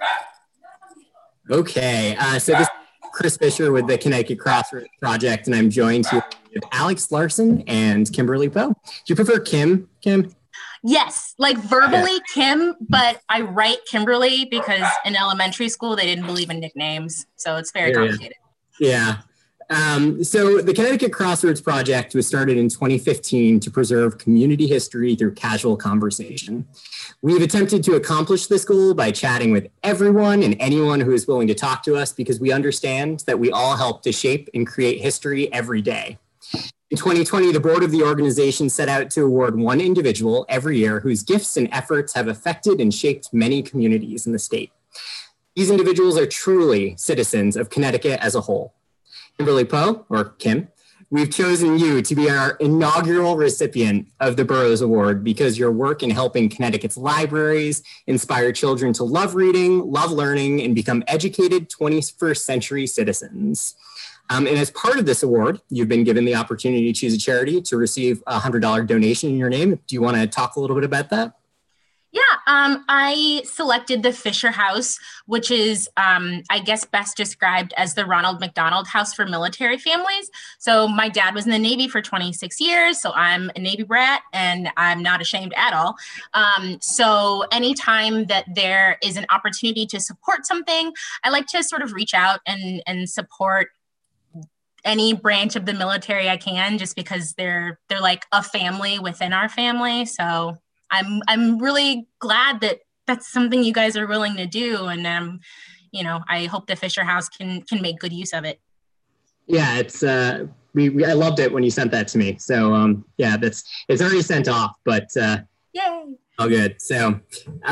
Okay, so this is Chris Fisher with the Connecticut Crossroads Project, and I'm joined here with Alex Larson and Kimberly Poe. Do you prefer Kim? Yes, like verbally Kim, but I write Kimberly because in elementary school they didn't believe in nicknames, so it's very complicated. Yeah. So the Connecticut Crossroads Project was started in 2015 to preserve community history through casual conversation. We've attempted to accomplish this goal by chatting with everyone and anyone who is willing to talk to us, because we understand that we all help to shape and create history every day. In 2020, the board of the organization set out to award one individual every year whose gifts and efforts have affected and shaped many communities in the state. These individuals are truly citizens of Connecticut as a whole. Kimberly Poe, or Kim, we've chosen you to be our inaugural recipient of the Burroughs Award because your work in helping Connecticut's libraries inspire children to love reading, love learning, and become educated 21st century citizens. And as part of this award, you've been given the opportunity to choose a charity to receive a $100 donation in your name. Do you want to talk a little bit about that? Yeah, I selected the Fisher House, which is, I guess, best described as the Ronald McDonald House for military families. So my dad was in the Navy for 26 years, so I'm a Navy brat, and I'm not ashamed at all. So anytime that there is an opportunity to support something, I like to sort of reach out and support any branch of the military I can, just because they're like a family within our family. So I'm really glad that that's something you guys are willing to do, and I hope the Fisher House can make good use of it. Yeah, it's I loved it when you sent that to me. So yeah, it's already sent off, but yay! Oh, good. So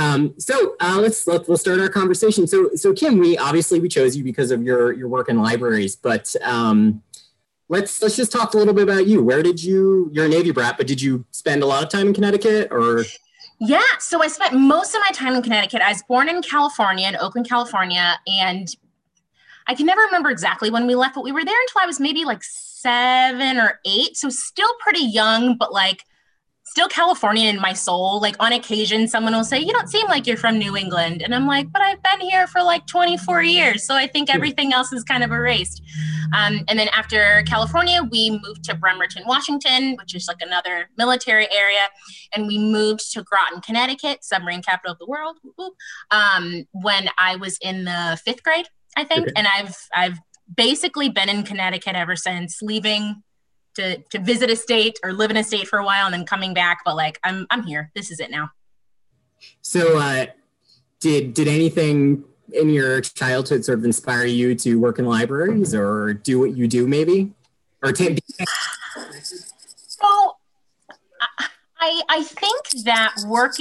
let's start our conversation. So Kim, we chose you because of your work in libraries, but let's just talk a little bit about you. You're a Navy brat, but did you spend a lot of time in Connecticut or? Yeah, so I spent most of my time in Connecticut. I was born in California, in Oakland, California, and I can never remember exactly when we left, but we were there until I was maybe like 7 or 8. So still pretty young, but like still Californian in my soul. Like on occasion, someone will say, "You don't seem like you're from New England." And I'm like, "But I've been here for like 24 years. So I think everything else is kind of erased." And then after California, we moved to Bremerton, Washington, which is like another military area. And we moved to Groton, Connecticut, submarine capital of the world, when I was in the 5th grade, I think. Okay. And I've basically been in Connecticut ever since, leaving to visit a state or live in a state for a while and then coming back. But like, I'm here. This is it now. So did anything in your childhood sort of inspire you to work in libraries or do what you do maybe? Or So I think that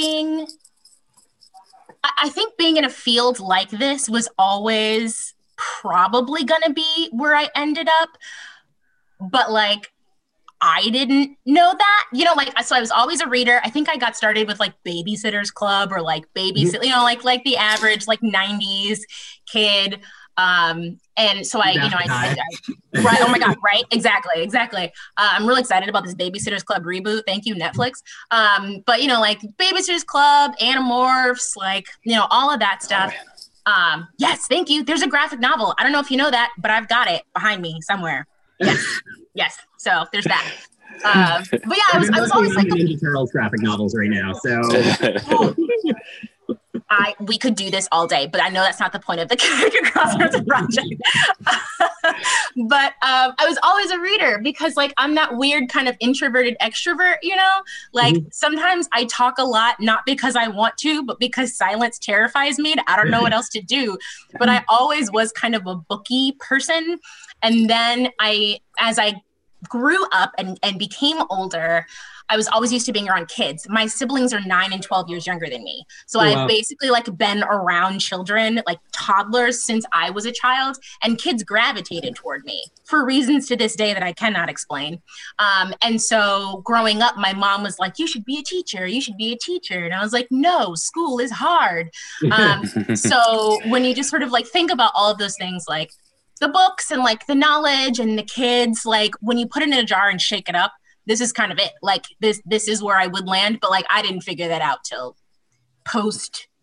I think being in a field like this was always probably going to be where I ended up. But like, I didn't know that, so I was always a reader. I think I got started with like Babysitter's Club or like like the average like 90s kid. And so I right. Oh my God. Right. Exactly. I'm really excited about this Babysitter's Club reboot. Thank you, Netflix. But like Babysitter's Club, Animorphs, all of that stuff. Yes. Thank you. There's a graphic novel. I don't know if you know that, but I've got it behind me somewhere. Yes. So there's that. But yeah, I was always like Ninja Turtles graphic novels right now. So we could do this all day, but I know that's not the point of the Connecticut Crossroads Project. But I was always a reader because like I'm that weird kind of introverted extrovert, Sometimes I talk a lot, not because I want to, but because silence terrifies me. I don't know what else to do. But I always was kind of a booky person. And then as I grew up and became older, I was always used to being around kids. My siblings are 9 and 12 years younger than me. So I've basically been around children, like toddlers, since I was a child, and kids gravitated toward me for reasons to this day that I cannot explain. And so growing up, my mom was like, "You should be a teacher. You should be a teacher." And I was like, "No, school is hard." So when you just sort of think about all of those things, like the books and the knowledge and the kids, when you put it in a jar and shake it up, this is kind of it. This is where I would land, but I didn't figure that out till post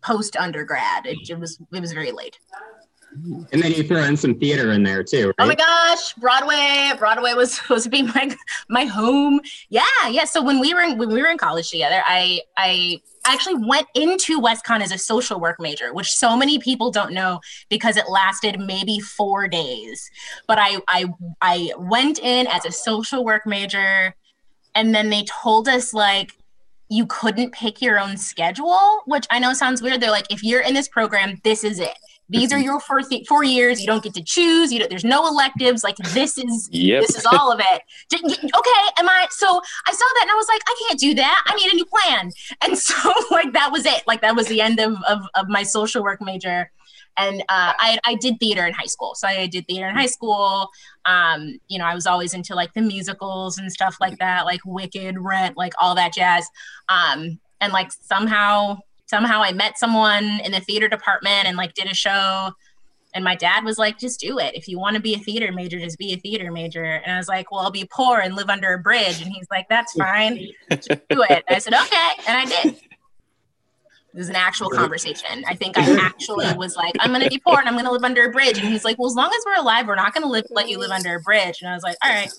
post undergrad. It was very late. And then you throw in some theater in there too, right? Oh my gosh, Broadway was supposed to be my home. Yeah. So when we were in college together, I actually went into WestConn as a social work major, which so many people don't know because it lasted maybe 4 days. But I went in as a social work major, and then they told us like you couldn't pick your own schedule, which I know sounds weird. They're like, if you're in this program, this is it. These are your 4 years. You don't get to choose. There's no electives. Like this is all of it. Okay. So I saw that and I was like, I can't do that. I need a new plan. And so like, that was it. Like that was the end of my social work major. And I did theater in high school. So I did theater in high school. I was always into like the musicals and stuff like that, like Wicked, Rent, like all that jazz. And like somehow I met someone in the theater department and like did a show, and my dad was like, just do it. If you want to be a theater major, just be a theater major. And I was like, well, I'll be poor and live under a bridge. And he's like, that's fine. Just do it. And I said, okay. And I did. It was an actual conversation. I think I actually was like, I'm going to be poor and I'm going to live under a bridge. And he's like, well, as long as we're alive, we're not going to let you live under a bridge. And I was like, all right.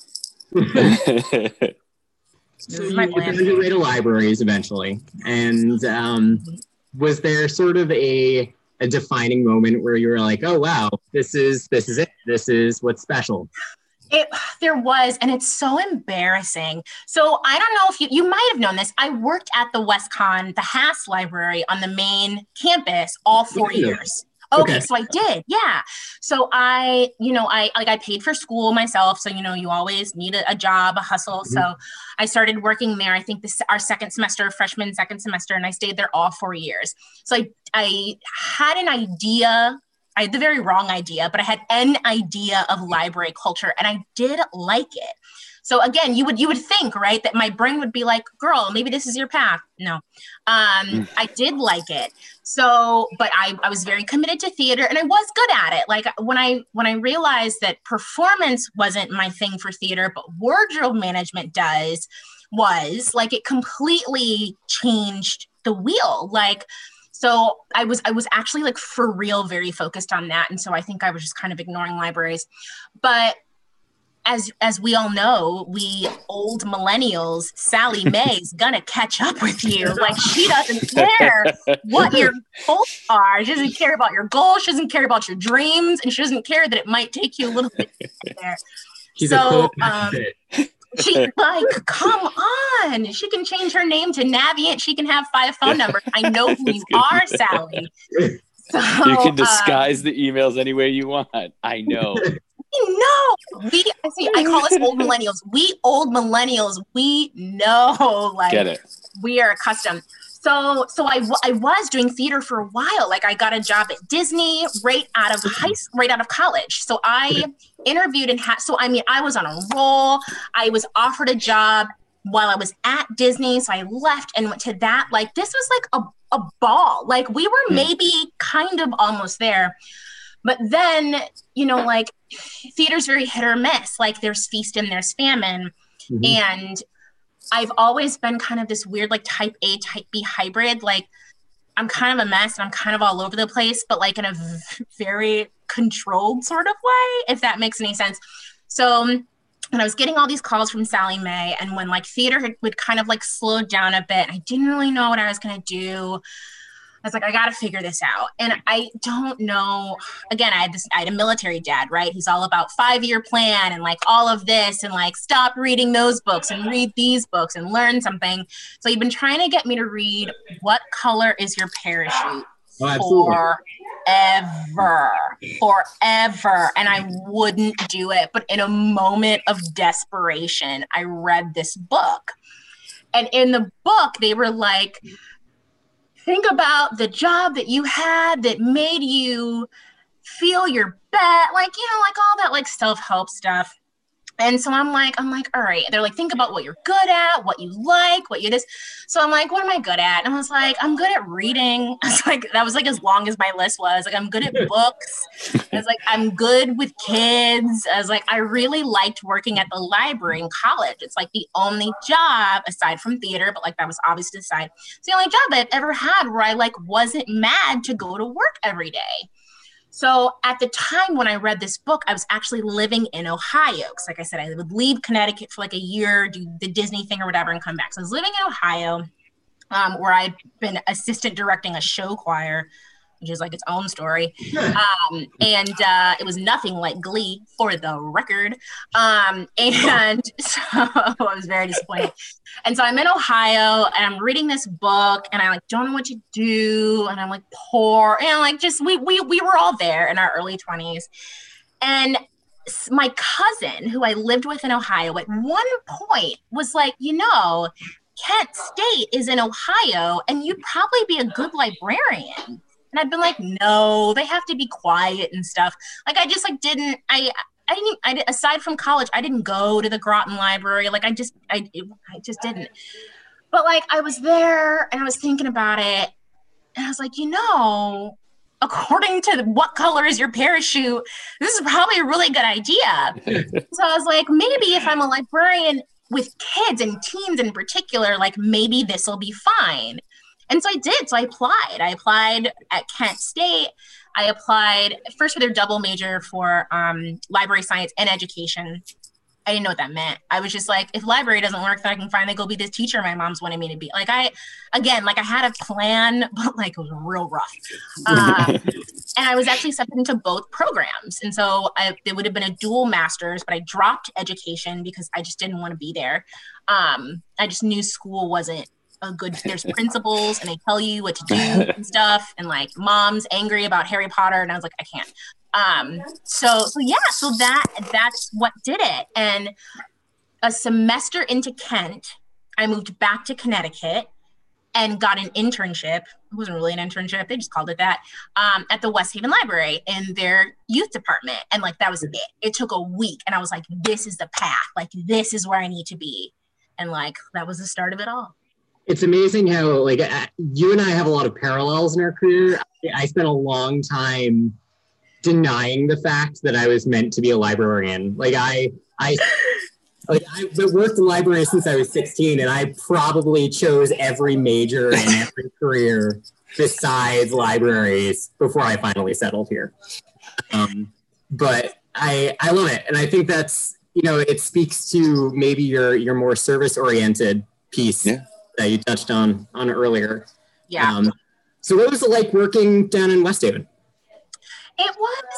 So you found your way to libraries eventually. And was there sort of a defining moment where you were like, oh, wow, this is it. This is what's special? There was, and it's so embarrassing. So I don't know if you might have known this. I worked at the WestConn, the Haas Library on the main campus all 4 years. Okay, so I did, yeah. So I paid for school myself. So, you always need a job, a hustle. Mm-hmm. So I started working there, I think our second semester, freshman second semester, and I stayed there all 4 years. So I had an idea. I had the very wrong idea, but I had an idea of library culture, and I did like it. So again, you would think, right, that my brain would be like, girl, maybe this is your path. No, I did like it. So, but I was very committed to theater, and I was good at it. Like when I realized that performance wasn't my thing for theater, but wardrobe management was like, it completely changed the wheel. Like, so I was actually like for real, very focused on that. And so I think I was just kind of ignoring libraries, but as we all know, we old millennials, Sally Mae's gonna catch up with you. Like, she doesn't care what your goals are. She doesn't care about your goals. She doesn't care about your dreams. And she doesn't care that it might take you a little bit to get there. She's like, come on. She can change her name to Navient. She can have 5 phone numbers. I know who you are, Sally. So, you can disguise the emails any way you want. I know. No, I call us old millennials. We old millennials, we know, like, get it. We are accustomed. So I was doing theater for a while. Like, I got a job at Disney right out of college. So I interviewed and I was on a roll. I was offered a job while I was at Disney. So I left and went to that. Like, this was like a ball. Like, we were maybe kind of almost there. But then, like, theater's very hit or miss. Like, there's feast and there's famine. Mm-hmm. And I've always been kind of this weird, like, type A, type B hybrid. Like, I'm kind of a mess and I'm kind of all over the place, but like in a very controlled sort of way, if that makes any sense. So when I was getting all these calls from Sally Mae, and when like theater would kind of like slow down a bit, I didn't really know what I was going to do. I was like, I got to figure this out. And I don't know. Again, I had a military dad, right? He's all about 5-year plan and like all of this and like, stop reading those books and read these books and learn something. So he'd been trying to get me to read What Color Is Your Parachute? Forever. And I wouldn't do it. But in a moment of desperation, I read this book. And in the book, they were like, think about the job that you had that made you feel your best, like, like all that like self-help stuff. And so I'm like, all right. They're like, think about what you're good at, what you like, what you this. So I'm like, what am I good at? And I was like, I'm good at reading. I was like, that was like as long as my list was. Like, I'm good at books. I was like, I'm good with kids. I was like, I really liked working at the library in college. It's like the only job aside from theater, but like that was obviously the side. It's the only job I've ever had where I like wasn't mad to go to work every day. So at the time when I read this book, I was actually living in Ohio. Because like I said, I would leave Connecticut for like a year, do the Disney thing or whatever, and come back. So I was living in Ohio, where I'd been assistant directing a show choir, which is like its own story. And it was nothing like Glee, for the record. And so I was very disappointed. And so I'm in Ohio and I'm reading this book and I like don't know what to do. And I'm like poor and like just we were all there in our early 20s. And my cousin who I lived with in Ohio at one point was like, Kent State is in Ohio and you'd probably be a good librarian. And I'd been like, no, they have to be quiet and stuff. Like, I just like didn't, I aside from college, I didn't go to the Groton Library. Like I just didn't. But like, I was there and I was thinking about it and I was like, according to what color is your parachute, this is probably a really good idea. So I was like, maybe if I'm a librarian with kids and teens in particular, like maybe this will be fine. And so I did. So I applied at Kent State. I applied first for their double major for library science and education. I didn't know what that meant. I was just like, if library doesn't work, then I can finally go be this teacher my mom's wanted me to be. Like I had a plan, but like it was real rough. And I was actually accepted into both programs. And so it would have been a dual master's, but I dropped education because I just didn't want to be there. I just knew school wasn't there's principals and they tell you what to do and stuff. And like mom's angry about Harry Potter. And I was like, I can't. So that's what did it. And a semester into Kent, I moved back to Connecticut and got an internship. It wasn't really an internship. They just called it that, at the West Haven Library in their youth department. And like, that was it. It took a week. And I was like, this is the path. Like, this is where I need to be. And like, that was the start of it all. It's amazing how like you and I have a lot of parallels in our career. I spent a long time denying the fact that I was meant to be a librarian. Like I worked in libraries since I was 16, and I probably chose every major and every career besides libraries before I finally settled here. But I love it, and I think that's it speaks to maybe your more service oriented piece. Yeah. That you touched on earlier. Yeah. So what was it like working down in West Haven? It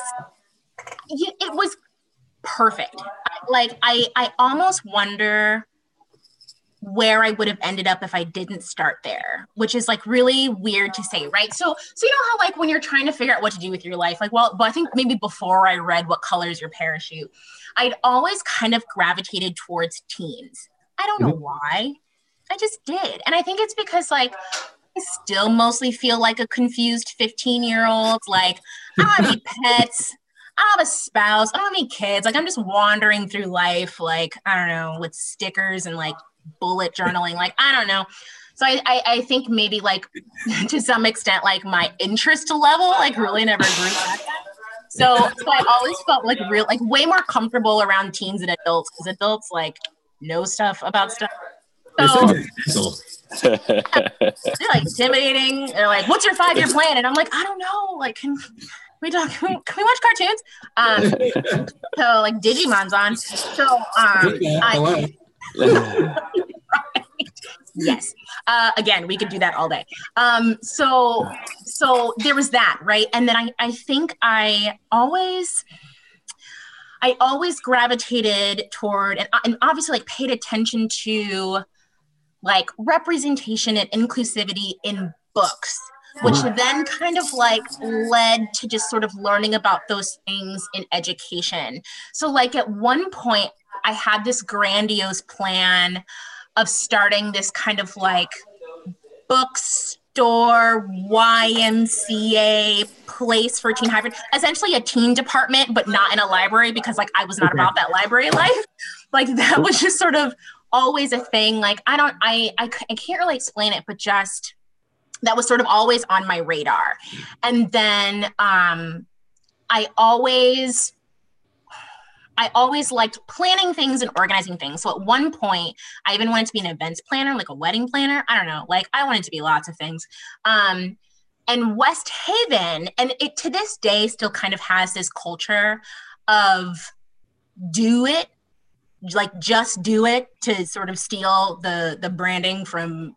was perfect. I almost wonder where I would have ended up if I didn't start there, which is like really weird to say, right? So you know how like when you're trying to figure out what to do with your life, like, well, I think maybe before I read What Color is Your Parachute, I'd always kind of gravitated towards teens. I don't know why. I just did. And I think it's because like I still mostly feel like a confused 15-year-old. Like I don't have any pets. I don't have a spouse. I don't have any kids. Like I'm just wandering through life, like, I don't know, with stickers and like bullet journaling. Like, I don't know. So I think maybe like to some extent, like my interest level, like really never grew like that. So I always felt like way more comfortable around teens and adults because adults like know stuff about stuff. So they're like intimidating. They're like, "What's your 5-year plan?" And I'm like, "I don't know. Like, can we watch cartoons?" So like Digimon's on. So yes. Again, we could do that all day. So there was that, right? And then I think I always gravitated toward and obviously like paid attention to like representation and inclusivity in books, which then kind of like led to just sort of learning about those things in education. So like at one point I had this grandiose plan of starting this kind of like books bookstore, YMCA, place for teen hybrid, essentially a teen department, but not in a library because like I was not about that library life. Like that was just sort of always a thing. Like I can't really explain it, but just that was sort of always on my radar. And then I always liked planning things and organizing things. So at one point, I even wanted to be an events planner, like a wedding planner. I don't know, like I wanted to be lots of things. And West Haven, and it to this day still kind of has this culture of do it, like just do it, to sort of steal the branding from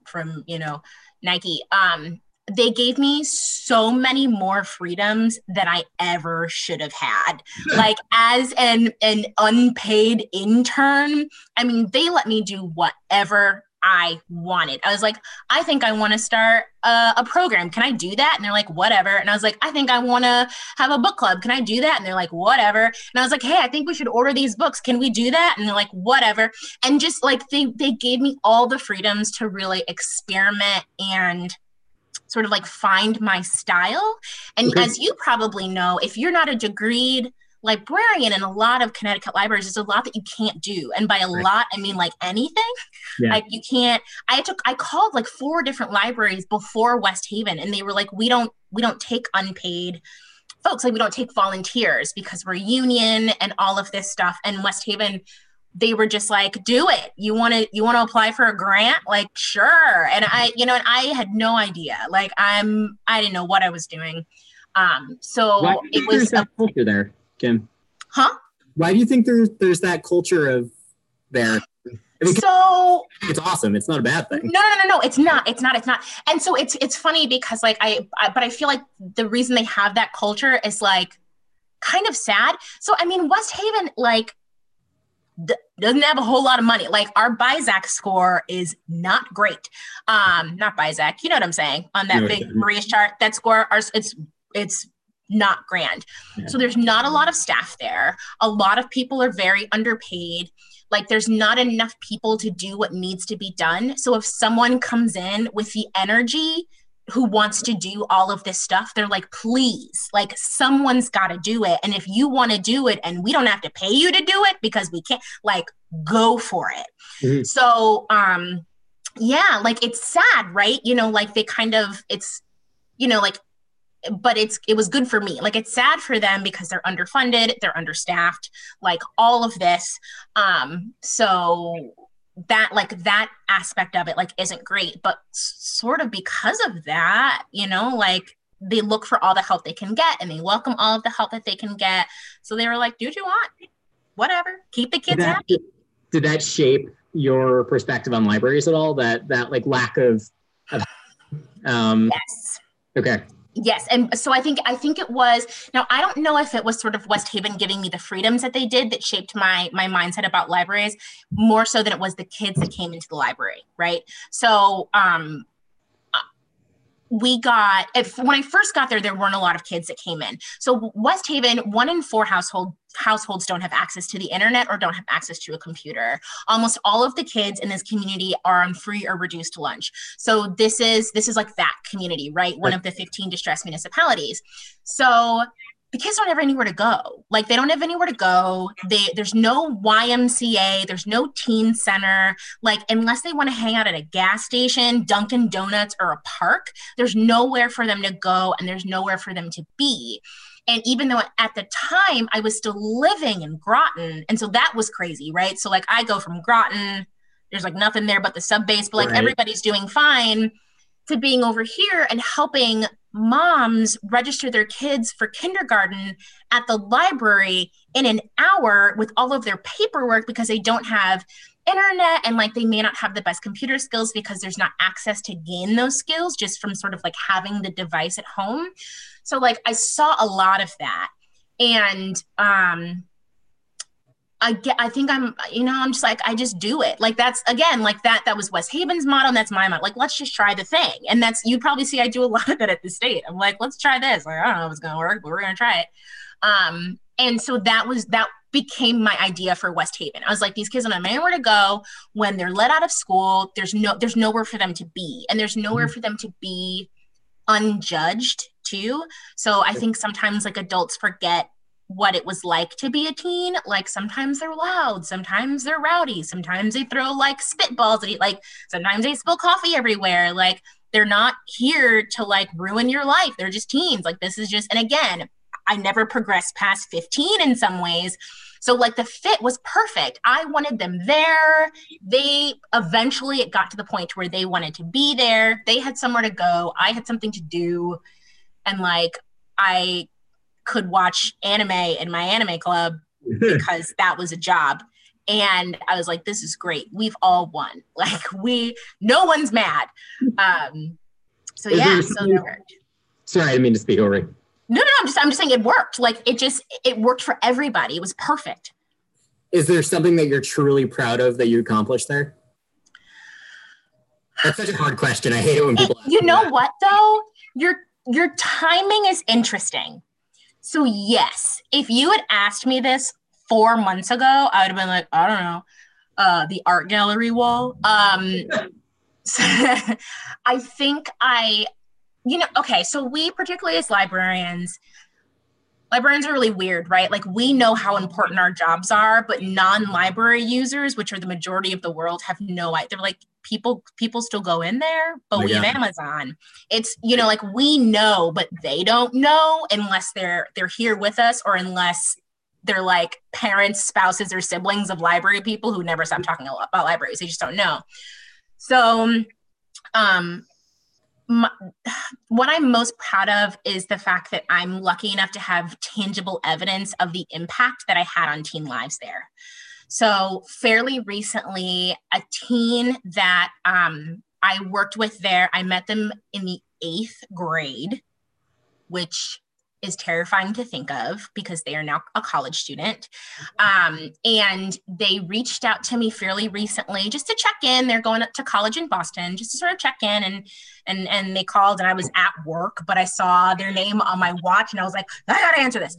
Nike. They gave me so many more freedoms than I ever should have had. Like as an unpaid intern, I mean, they let me do whatever I wanted. I was like, I think I want to start a program. Can I do that? And they're like, whatever. And I was like, I think I want to have a book club. Can I do that? And they're like, whatever. And I was like, hey, I think we should order these books. Can we do that? And they're like, whatever. And just like they gave me all the freedoms to really experiment and sort of like find my style. And as you probably know, if you're not a degreed librarian in a lot of Connecticut libraries, there's a lot that you can't do. And by a lot, I mean like anything. Yeah. Like you can't, I called like 4 different libraries before West Haven, and they were like, we don't take unpaid folks. Like we don't take volunteers because we're union and all of this stuff. And West Haven, they were just like, do it. You want to apply for a grant? Like, sure. And I had no idea. Like I didn't know what I was doing. So it was that culture there, Kim. Huh? Why do you think there's that culture of there? I mean, so it's awesome. It's not a bad thing. No. It's not. And so it's funny because like but I feel like the reason they have that culture is like kind of sad. So, I mean, West Haven, like, doesn't have a whole lot of money. Like our BISAC score is not great. Not BISAC, you know what I'm saying? On that big Maria's chart, that score, it's not grand. Yeah. So there's not a lot of staff there. A lot of people are very underpaid. Like there's not enough people to do what needs to be done. So if someone comes in with the energy who wants to do all of this stuff, they're like, please, like someone's got to do it. And if you want to do it and we don't have to pay you to do it because we can't, like, go for it. Mm-hmm. So, yeah, like it's sad, right? You know, like they kind of, it's, you know, like, but it was good for me. Like it's sad for them because they're underfunded, they're understaffed, like all of this. So that aspect of it like isn't great, but sort of because of that, you know, like they look for all the help they can get and they welcome all of the help that they can get. So they were like, do what you want, whatever, keep the kids happy. Did that shape your perspective on libraries at all? That like lack of yes. Okay. Yes. And so I think it was, now I don't know if it was sort of West Haven giving me the freedoms that they did that shaped my mindset about libraries more so than it was the kids that came into the library. Right. So, when I first got there weren't a lot of kids that came in. So West Haven, 1 in 4 households don't have access to the internet or don't have access to a computer. Almost all of the kids in this community are on free or reduced lunch. So this is like that community, right? One of the 15 distressed municipalities. So the kids don't have anywhere to go. Like they don't have anywhere to go. There's no YMCA. There's no teen center. Like unless they want to hang out at a gas station, Dunkin' Donuts, or a park, there's nowhere for them to go and there's nowhere for them to be. And even though at the time I was still living in Groton, and so that was crazy, right? So like I go from Groton, there's like nothing there but the sub base, but like everybody's doing fine, to being over here and helping moms register their kids for kindergarten at the library in an hour with all of their paperwork because they don't have internet and like they may not have the best computer skills because there's not access to gain those skills just from sort of like having the device at home. So like I saw a lot of that. And I think I'm just like, I just do it. Like that's, again, like that was West Haven's motto, and that's my motto. Like, let's just try the thing. And that's, you probably see I do a lot of that at the state. I'm like, let's try this. Like, I don't know if it's going to work, but we're going to try it. And so that became my idea for West Haven. I was like, these kids don't have anywhere to go when they're let out of school. There's nowhere for them to be, and there's nowhere for them to be unjudged too. So I think sometimes like adults forget what it was like to be a teen. Like sometimes they're loud, sometimes they're rowdy, sometimes they throw like spitballs at you, like sometimes they spill coffee everywhere. Like they're not here to like ruin your life. They're just teens. Like this is just, and again, I never progressed past 15 in some ways. So like the fit was perfect. I wanted them there. They eventually, it got to the point where they wanted to be there. They had somewhere to go. I had something to do. And like, I could watch anime in my anime club because that was a job. And I was like, this is great. We've all won. Like no one's mad. So yeah, so that worked. Sorry, I didn't mean to speak over you. No, I'm just saying it worked. Like it worked for everybody. It was perfect. Is there something that you're truly proud of that you accomplished there? That's such a hard question. I hate it when people ask you know that. What though? Your timing is interesting. So yes, if you had asked me this 4 months ago, I would have been like, I don't know, the art gallery wall. So I think okay, so we, particularly as librarians are really weird, right? Like we know how important our jobs are, but non-library users, which are the majority of the world, have no idea. They're like, people still go in there, but we have Amazon. It's, like we know, but they don't know unless they're here with us, or unless they're like parents, spouses, or siblings of library people who never stop talking about libraries. They just don't know. So, what I'm most proud of is the fact that I'm lucky enough to have tangible evidence of the impact that I had on teen lives there. So fairly recently, a teen that I worked with there, I met them in the 8th grade, which is terrifying to think of because they are now a college student. And they reached out to me fairly recently just to check in. They're going up to college in Boston just to sort of check in, and they called, and I was at work, but I saw their name on my watch and I was like, I gotta answer this.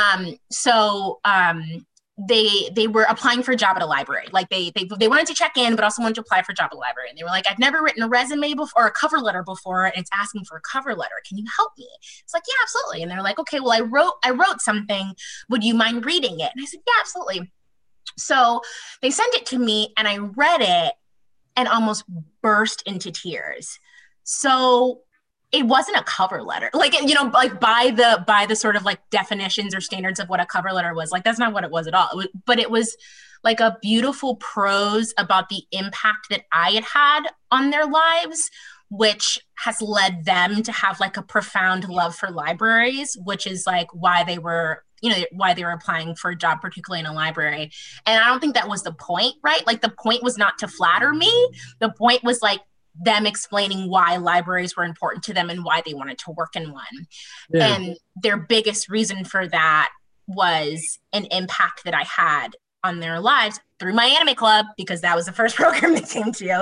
They were applying for a job at a library. Like they wanted to check in, but also wanted to apply for a job at a library. And they were like, I've never written a resume before or a cover letter before, and it's asking for a cover letter. Can you help me? It's like, yeah, absolutely. And they're like, okay, well, I wrote something. Would you mind reading it? And I said, yeah, absolutely. So they sent it to me and I read it and almost burst into tears. So it wasn't a cover letter, like, like by the sort of like definitions or standards of what a cover letter was, like, that's not what it was at all. But it was like a beautiful prose about the impact that I had on their lives, which has led them to have like a profound love for libraries, which is like why they were applying for a job, particularly in a library. And I don't think that was the point, right? Like the point was not to flatter me. The point was like them explaining why libraries were important to them and why they wanted to work in one. Yeah. And their biggest reason for that was an impact that I had on their lives through my anime club, because that was the first program they came to.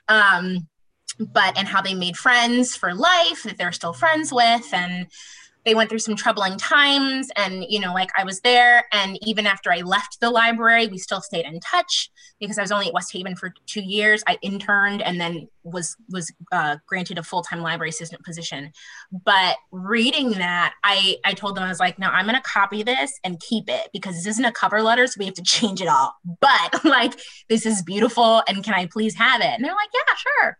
And how they made friends for life that they're still friends with. And they went through some troubling times, and, like I was there. And even after I left the library, we still stayed in touch because I was only at West Haven for 2 years. I interned and then was granted a full-time library assistant position. But reading that, I told them, I was like, no, I'm going to copy this and keep it because this isn't a cover letter, so we have to change it all. But like, this is beautiful, and can I please have it? And they're like, yeah, sure.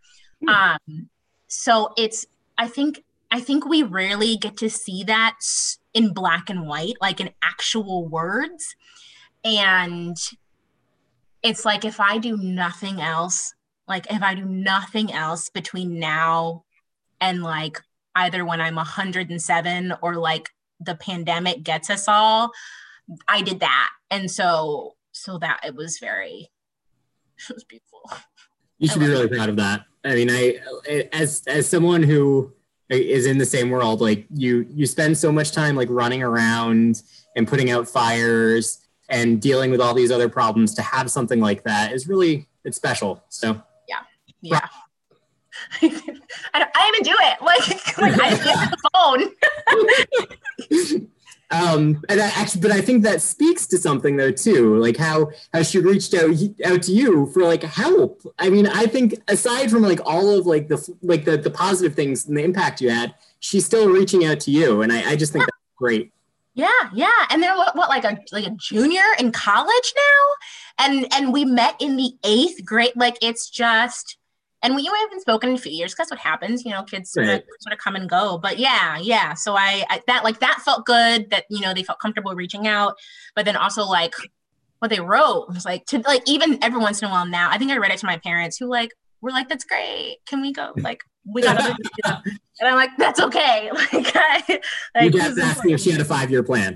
So I think we rarely get to see that in black and white, like in actual words. And it's like, if I do nothing else between now and like either when I'm 107 or like the pandemic gets us all, I did that. And so that it was beautiful. You should be really proud of that. I mean, as someone who is in the same world, like you spend so much time like running around and putting out fires and dealing with all these other problems. To have something like that is really, it's special. So yeah. I even do it. Like I just get the phone. But I think that speaks to something though too, like how she reached out to you for like help. I mean, I think aside from like all of like the positive things and the impact you had, she's still reaching out to you, and I just think that's great. Yeah, and they're what like a junior in college now, and we met in the 8th grade. Like it's just. And we haven't spoken in a few years because that's what happens, kids sort of come and go. But yeah. So that felt good that, they felt comfortable reaching out. But then also like what they wrote was like to like even every once in a while now, I think I read it to my parents who like were like, that's great. Can we go? Like we got to and I'm like, that's okay. You guys asked me if she had a 5-year plan.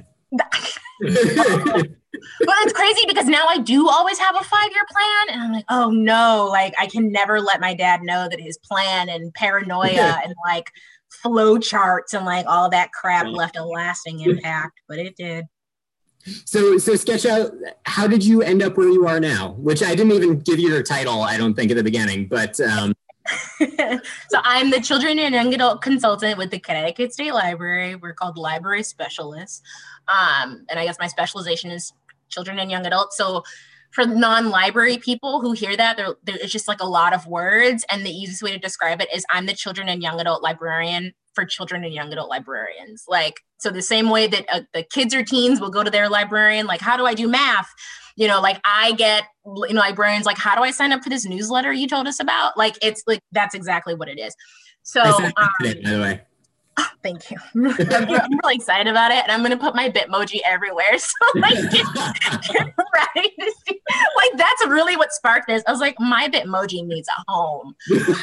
But it's crazy because now I do always have a 5-year plan, and I'm like, oh no, like I can never let my dad know that his plan and paranoia and like flow charts and like all that crap left a lasting impact, but it did. So sketch out, how did you end up where you are now? Which I didn't even give you your title, I don't think, at the beginning, but So I'm the children and young adult consultant with the Connecticut State Library. We're called library specialists. And I guess my specialization is children and young adults. So for non-library people who hear that, it's just like a lot of words. And the easiest way to describe it is I'm the children and young adult librarian for children and young adult librarians. Like, so the same way that the kids or teens will go to their librarian, like, how do I do math? Like I get librarians, like, how do I sign up for this newsletter you told us about? Like, it's like, that's exactly what it is. So, by the way. Oh, thank you. I'm really excited about it, and I'm gonna put my Bitmoji everywhere. So like, get ready to see. Like that's really what sparked this. I was like, my Bitmoji needs a home,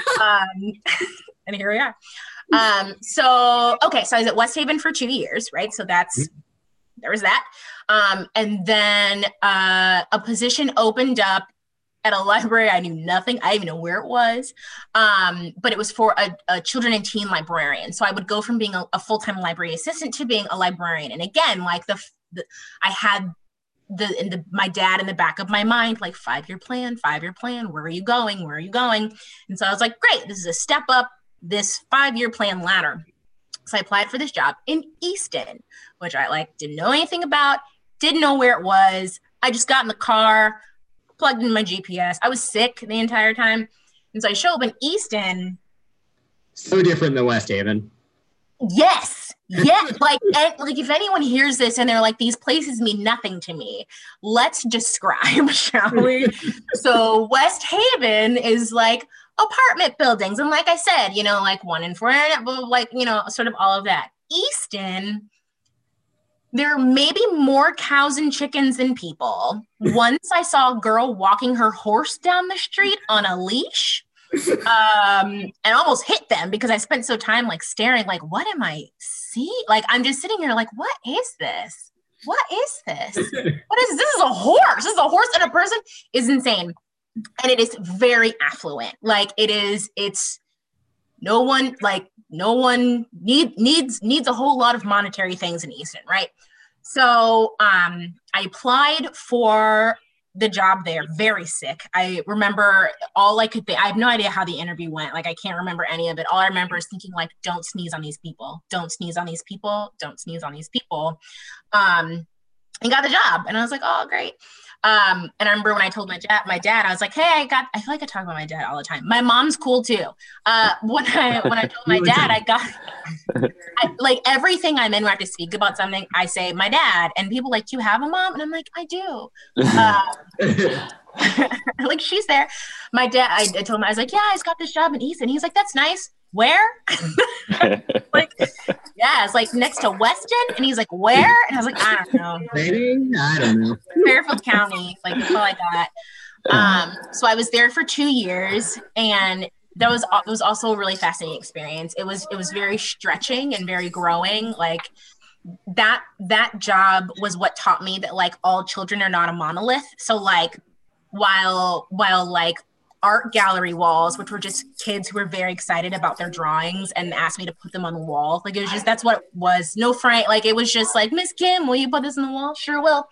and here we are. So I was at West Haven for 2 years, right? So there was that, and then a position opened up at a library I knew nothing. I didn't even know where it was. But it was for a children and teen librarian. So I would go from being a full-time library assistant to being a librarian. And again, like I had my dad in the back of my mind, like 5-year plan. Where are you going? And so I was like, great, this is a step up this 5-year plan ladder. So I applied for this job in Easton, which I didn't know anything about, didn't know where it was. I just got in the car, plugged in my GPS. I was sick the entire time. And so I show up in Easton. So different than West Haven. Yes. Like if anyone hears this and they're like, these places mean nothing to me, let's describe, shall we? So West Haven is like apartment buildings. And like I said, like 1 in 4, like, sort of all of that. Easton, there are maybe more cows and chickens than people. Once I saw a girl walking her horse down the street on a leash, and almost hit them because I spent so time like staring, like, what am I seeing? Like, I'm just sitting here like, what is this? This is a horse. This is a horse and a person is insane. And it is very affluent. Like it's no one needs a whole lot of monetary things in Easton, right? So I applied for the job there, very sick. I remember I have no idea how the interview went. Like, I can't remember any of it. All I remember is thinking, like, don't sneeze on these people. Don't sneeze on these people. Don't sneeze on these people. And got the job. And I was like, oh, great. And I remember when I told my dad, I was like, hey, I feel like I talk about my dad all the time. My mom's cool too. When I told my dad, like everything I'm in where I have to speak about something, I say my dad, and people like, do you have a mom? And I'm like, I do. Like, she's there. My dad, I told him, I was like, yeah, I just got this job in Easton. He's like, that's nice. Where? Like, yeah, it's like next to Weston. And he's like, where? And I was like, I don't know. Maybe? I don't know. Fairfield County. Like, that's all I got. So I was there for 2 years, and it was also a really fascinating experience. It was very stretching and very growing. Like, that job was what taught me that, like, all children are not a monolith. So, like, while like art gallery walls, which were just kids who were very excited about their drawings and asked me to put them on the wall. Like, it was just, that's what it was. No Frank, like, it was just like, Miss Kim, will you put this on the wall? Sure will.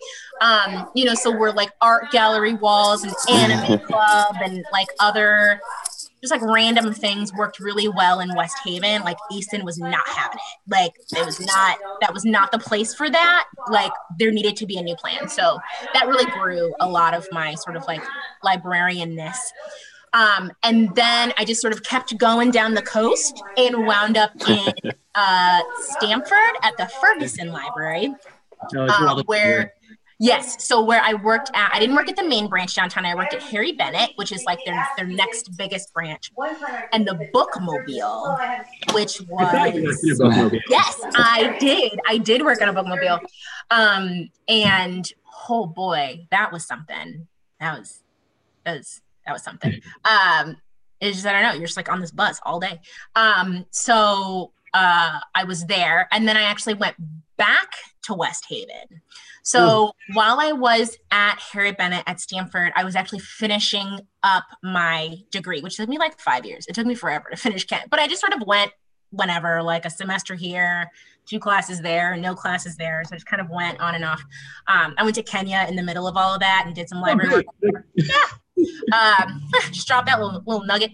So we're like art gallery walls and anime club and like other just like random things worked really well in West Haven. Like Easton was not having it. Like that was not the place for that. Like there needed to be a new plan. So that really grew a lot of my sort of like librarianness. And then I just sort of kept going down the coast and wound up in Stamford at the Ferguson Library, where I worked at, I didn't work at the main branch downtown. I worked at Harry Bennett, which is like their next biggest branch, and the Bookmobile, which was, yes, I did work on a Bookmobile. And oh boy, that was something. That was something. It's just, I don't know, you're just like on this bus all day. So I was there, and then I actually went back to West Haven. So while I was at Harry Bennett at Stanford, I was actually finishing up my degree, which took me like 5 years. It took me forever to finish Kent, but I just sort of went whenever, like a semester here, 2 classes there, no classes there. So I just kind of went on and off. I went to Kenya in the middle of all of that and did some library work. Yeah. Just dropped that little nugget.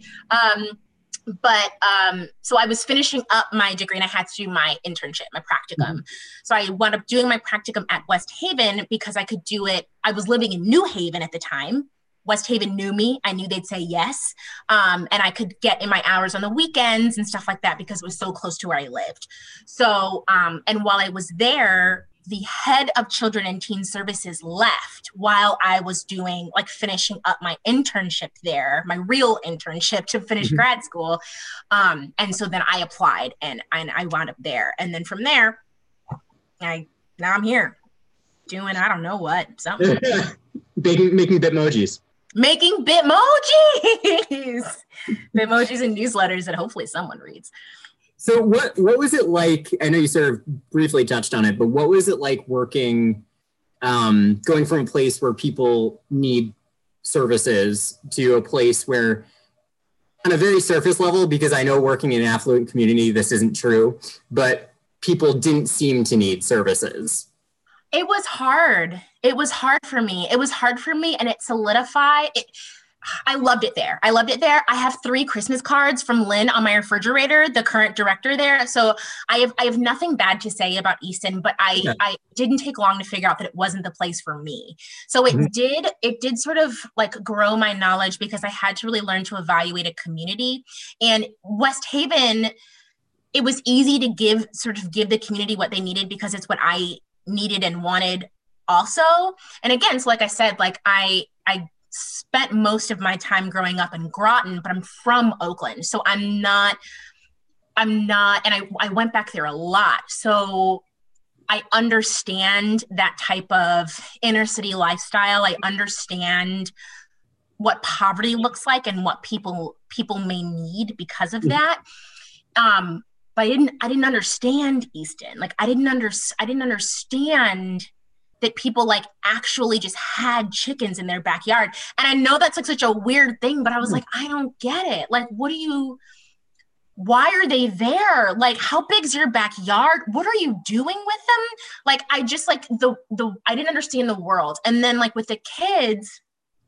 So I was finishing up my degree and I had to do my internship, my practicum. So I wound up doing my practicum at West Haven because I could do it. I was living in New Haven at the time. West Haven knew me. I knew they'd say yes. And I could get in my hours on the weekends and stuff like that because it was so close to where I lived. So, and while I was there, the head of children and teen services left while I was doing, like, finishing up my internship there, my real internship to finish grad school. And so then I applied and I wound up there. And then from there, now I'm here doing, I don't know what, something. Making Bitmojis. Making Bitmojis! Bitmojis and newsletters that hopefully someone reads. So what was it like? I know you sort of briefly touched on it, but what was it like working, going from a place where people need services to a place where, on a very surface level, because I know working in an affluent community, this isn't true, but people didn't seem to need services? It was hard. It was hard for me. And it solidified it. I loved it there. I have 3 Christmas cards from Lynn on my refrigerator, the current director there. So I have nothing bad to say about Easton, but I didn't take long to figure out that it wasn't the place for me. So it did sort of like grow my knowledge because I had to really learn to evaluate a community. And West Haven, it was easy to give the community what they needed because it's what I needed and wanted also. And again, so like I said, like I spent most of my time growing up in Groton, but I'm from Oakland. So I'm not, and I went back there a lot. So I understand that type of inner city lifestyle. I understand what poverty looks like and what people may need because of that. But I didn't understand Easton. Like I didn't understand that people like actually just had chickens in their backyard. And I know that's like such a weird thing, but I was like, I don't get it. Like, why are they there? Like, how big's your backyard? What are you doing with them? Like, I just like I didn't understand the world. And then like with the kids,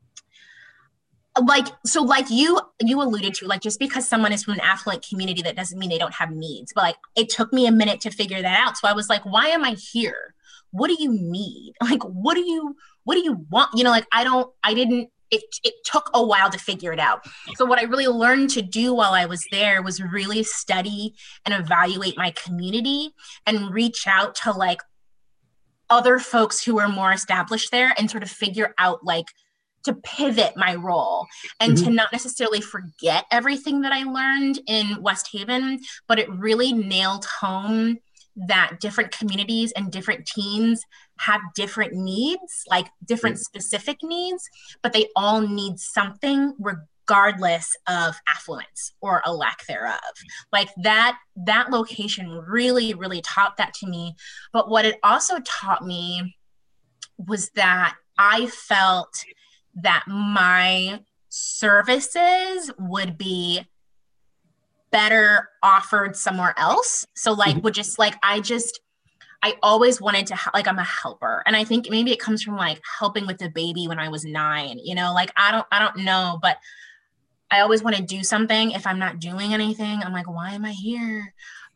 like, so like you alluded to, like, just because someone is from an affluent community, that doesn't mean they don't have needs. But like, it took me a minute to figure that out. So I was like, why am I here? What do you need? Like, what do you want? You know, like, it took a while to figure it out. So what I really learned to do while I was there was really study and evaluate my community and reach out to like other folks who were more established there and sort of figure out like to pivot my role and to not necessarily forget everything that I learned in West Haven, but it really nailed home that different communities and different teens have different needs, like different specific needs, but they all need something regardless of affluence or a lack thereof. Like that location really, really taught that to me. But what it also taught me was that I felt that my services would be better offered somewhere else. So like would just like I always wanted to like I'm a helper, and I think maybe it comes from like helping with the baby when I was 9, you know, like I don't know, but I always want to do something. If I'm not doing anything, I'm like, why am I here?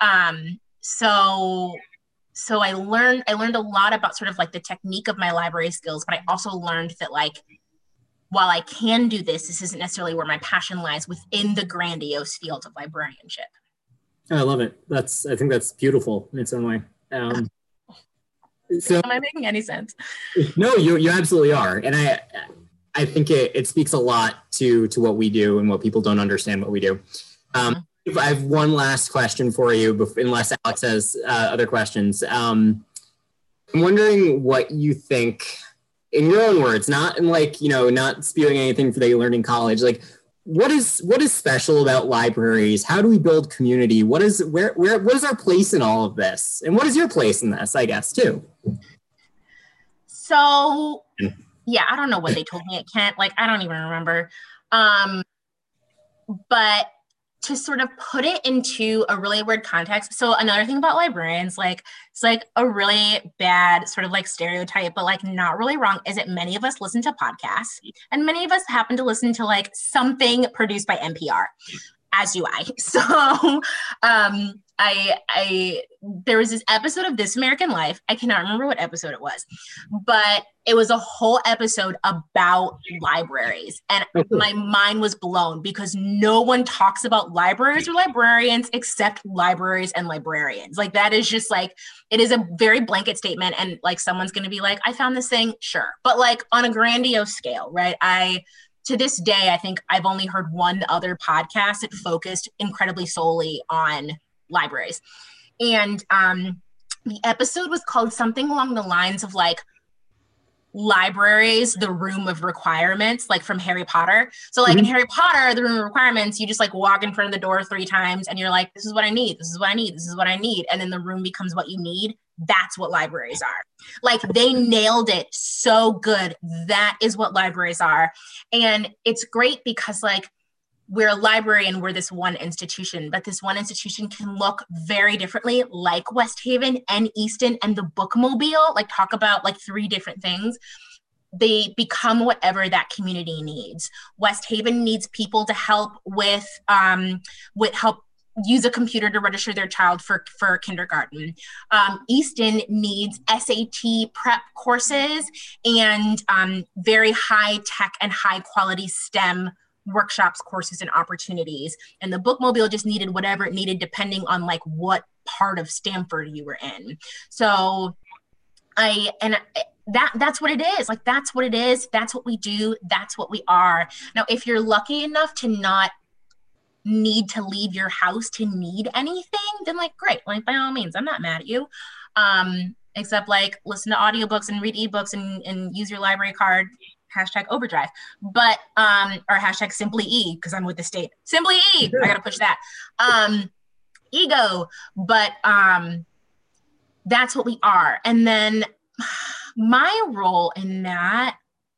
So I learned a lot about sort of like the technique of my library skills, but I also learned that like, while I can do this isn't necessarily where my passion lies within the grandiose field of librarianship. I love it. I think that's beautiful in its own way. So am I making any sense? No, you absolutely are. And I think it speaks a lot to what we do and what people don't understand what we do. I have one last question for you, unless Alex has other questions. I'm wondering what you think, in your own words, not in like, not spewing anything that you learned in college. Like, what is special about libraries? How do we build community? What is our place in all of this? And what is your place in this, I guess, too? So, yeah, I don't know what they told me at Kent. Like, I don't even remember. But to sort of put it into a really weird context. So another thing about librarians, like, it's like a really bad sort of like stereotype, but like not really wrong, is that many of us listen to podcasts and many of us happen to listen to like something produced by NPR, as do I. So there was this episode of This American Life. I cannot remember what episode it was, but it was a whole episode about libraries. And my mind was blown because no one talks about libraries or librarians except libraries and librarians. Like, that is just like, it is a very blanket statement. And like, someone's going to be like, I found this thing. Sure. But like on a grandiose scale, right? To this day, I think I've only heard one other podcast that focused incredibly solely on libraries. And the episode was called something along the lines of like, libraries, the room of requirements, like from Harry Potter. So like in Harry Potter, the room of requirements, you just like walk in front of the door 3 times and you're like, this is what I need. This is what I need. This is what I need. And then the room becomes what you need. That's what libraries are. Like, they nailed it so good. That is what libraries are. And it's great because like, we're a library and we're this one institution, but this one institution can look very differently, like West Haven and Easton and the Bookmobile, like talk about like 3 different things. They become whatever that community needs. West Haven needs people to help with help use a computer to register their child for kindergarten. Easton needs SAT prep courses and very high tech and high quality STEM workshops, courses, and opportunities. And the Bookmobile just needed whatever it needed depending on like what part of Stanford you were in. So that's what it is. Like, that's what it is. That's what we do. That's what we are. Now, if you're lucky enough to not need to leave your house to need anything, then like, great. Like, by all means, I'm not mad at you. Except like, listen to audiobooks and read ebooks and use your library card. #overdrive, but or #simply E, because I'm with the state. Simply E, I gotta push that. Ego, but that's what we are. And then my role in that,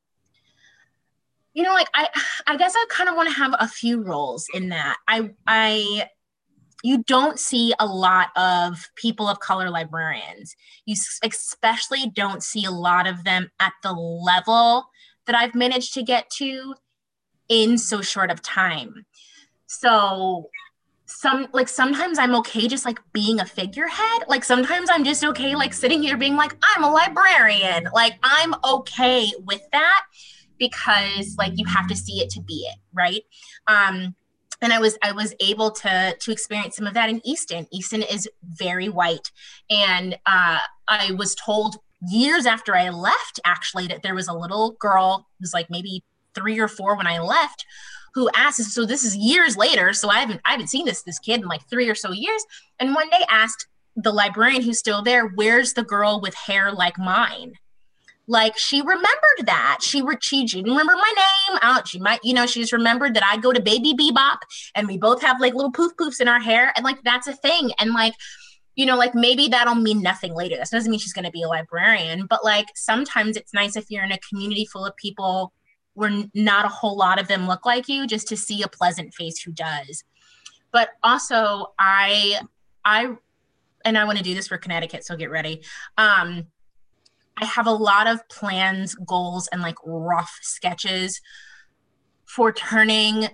like I guess I kind of want to have a few roles in that. You don't see a lot of people of color librarians. You especially don't see a lot of them at the level that I've managed to get to in so short of time. So sometimes I'm okay just like being a figurehead. Like, sometimes I'm just okay like sitting here being like, I'm a librarian. Like, I'm okay with that because like you have to see it to be it, right? And I was able to experience some of that in Easton. Easton is very white. And I was told years after I left, actually, that there was a little girl who's like maybe 3 or 4 when I left, who asked, so this is years later, so I haven't seen this kid in like 3 or so years, and one day asked the librarian who's still there, where's the girl with hair like mine? Like, she remembered that. She didn't remember my name. She might, she just remembered that I go to Baby Bebop and we both have like little poofs in our hair, and like, that's a thing. And like, like maybe that'll mean nothing later. That doesn't mean she's going to be a librarian, but like, sometimes it's nice if you're in a community full of people where not a whole lot of them look like you, just to see a pleasant face who does. But also I want to do this for Connecticut, so get ready. I have a lot of plans, goals, and like rough sketches for turning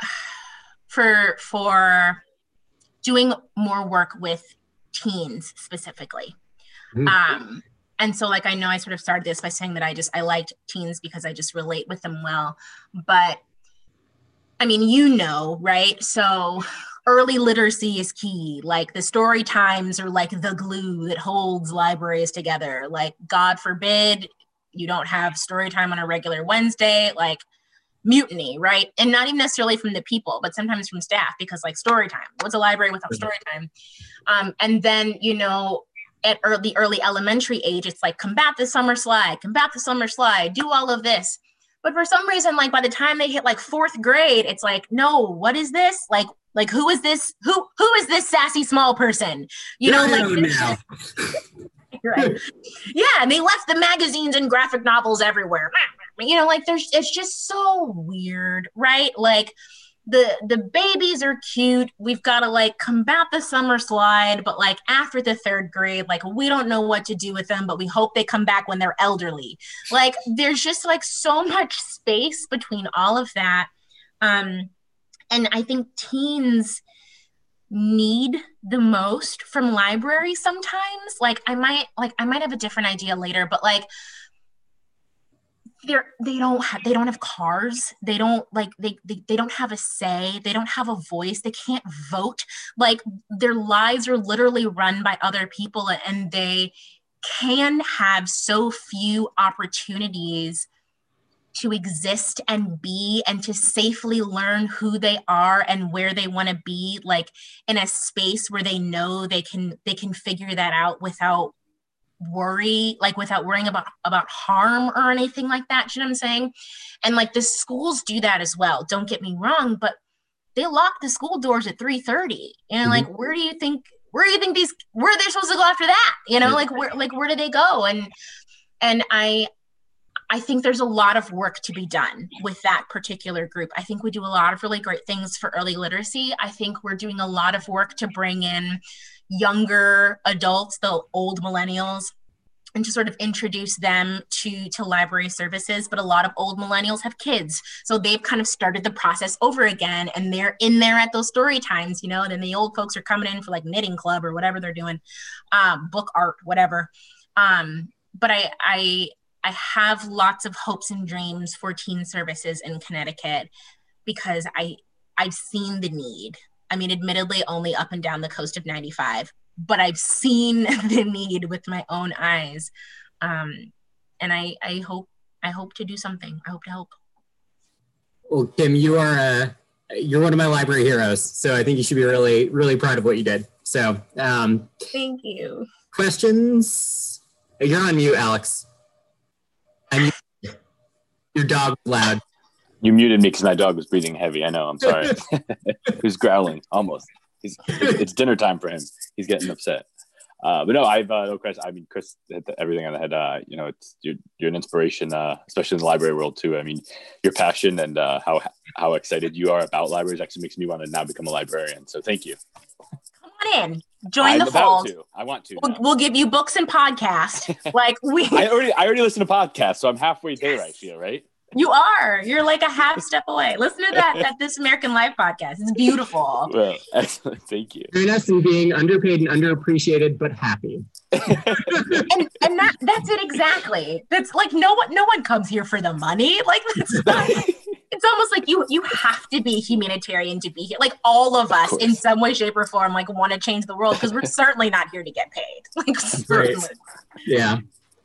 for doing more work with teens specifically. And so like, I know I sort of started this by saying that I liked teens because I just relate with them well, but I mean, right? So early literacy is key. Like the story times are like the glue that holds libraries together. Like, God forbid you don't have story time on a regular Wednesday, like mutiny, right? And not even necessarily from the people, but sometimes from staff, because like story time, what's a library without story time? And then, at the early elementary age, it's like combat the summer slide, do all of this. But for some reason, like by the time they hit like 4th grade, it's like, no, what is this? Like who is this? Who is this sassy small person? Like right. Yeah, and they left the magazines and graphic novels everywhere. Like it's just so weird, right? Like the babies are cute. We've got to like combat the summer slide, but like after the 3rd grade, like we don't know what to do with them, but we hope they come back when they're elderly. Like there's just like so much space between all of that. And I think teens need the most from libraries sometimes. Like I might have a different idea later, but like they don't have cars. They don't like they don't have a say. They don't have a voice. They can't vote. Like their lives are literally run by other people, and they can have so few opportunities to exist and be and to safely learn who they are and where they want to be, like in a space where they know they can figure that out without worrying about harm or anything like that. You know what I'm saying? And like the schools do that as well. Don't get me wrong, but they lock the school doors at 3:30. And like, where do you think where are they supposed to go after that? Where do they go? And I think there's a lot of work to be done with that particular group. I think we do a lot of really great things for early literacy. I think we're doing a lot of work to bring in younger adults, the old millennials, and to sort of introduce them to library services. But a lot of old millennials have kids. So they've kind of started the process over again, and they're in there at those story times, and then the old folks are coming in for like knitting club or whatever they're doing, book art, whatever. But I have lots of hopes and dreams for teen services in Connecticut because I've seen the need. I mean, admittedly, only up and down the coast of 95, but I've seen the need with my own eyes. And I hope to do something. I hope to help. Well, Kim, you're one of my library heroes. So I think you should be really, really proud of what you did. So thank you. Questions? You're on mute, Alex. Your dog was loud. You muted me because my dog was breathing heavy. I know. I'm sorry. He was growling almost. It's dinner time for him. He's getting upset. But no, I've no question. I mean, Chris hit everything on the head. You're an inspiration, especially in the library world too. I mean, your passion and how excited you are about libraries actually makes me want to now become a librarian. So thank you. Come on in. Join the fold. I want to. We'll give you books and podcasts. I already listen to podcasts, so I'm halfway there. I feel right. You are. You're like a half step away. Listen to that This American Life podcast. It's beautiful. Well, excellent. Thank you. Join us in being underpaid and underappreciated, but happy. and that's it exactly. That's like no one comes here for the money. Like it's almost like you have to be humanitarian to be here. Like all of us in some way, shape, or form want to change the world because we're certainly not here to get paid. Like certainly. Right. Yeah.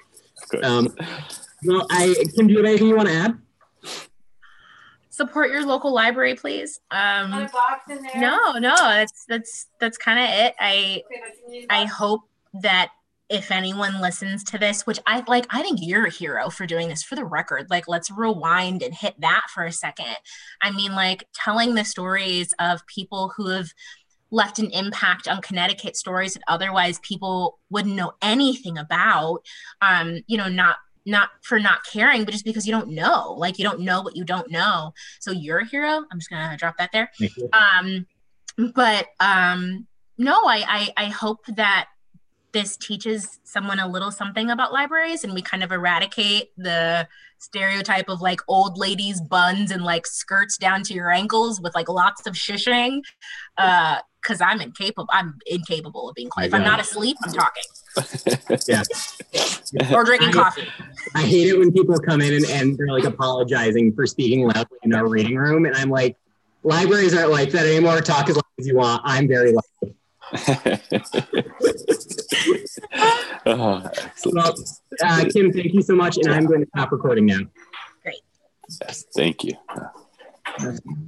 Well, Kim, do you have anything you want to add? Support your local library, please. A box in there? No, that's kind of it. I hope that if anyone listens to this, which I think you're a hero for doing this, for the record. Like, let's rewind and hit that for a second. I mean, like telling the stories of people who have left an impact on Connecticut, stories that otherwise people wouldn't know anything about, not for not caring, but just because you don't know, like you don't know what you don't know. So you're a hero. I'm just going to drop that there. Thank you. No, I hope that this teaches someone a little something about libraries, and we kind of eradicate the stereotype of like old ladies buns and like skirts down to your ankles with like lots of shushing, because I'm incapable of being quiet. If I'm not asleep, I'm talking. Yeah. Or drinking coffee. I hate it when people come in and they're like apologizing for speaking loudly in our reading room, and I'm like, libraries aren't like that anymore. Talk as loud as you want. I'm very loud. Oh, well, Kim, thank you so much, and I'm going to stop recording now. Great. Yes, thank you.